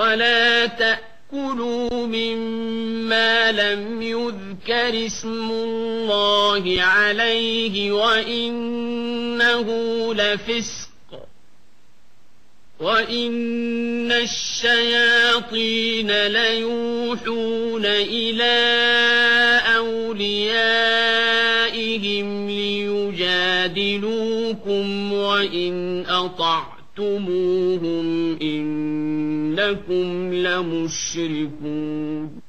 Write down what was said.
ولا تأكلوا مما لم يذكر اسم الله عليه وإنه لفسق وإن الشياطين ليوحون إلى أوليائهم ليجادلوكم وإن أطعتموهم إنكم لمشركون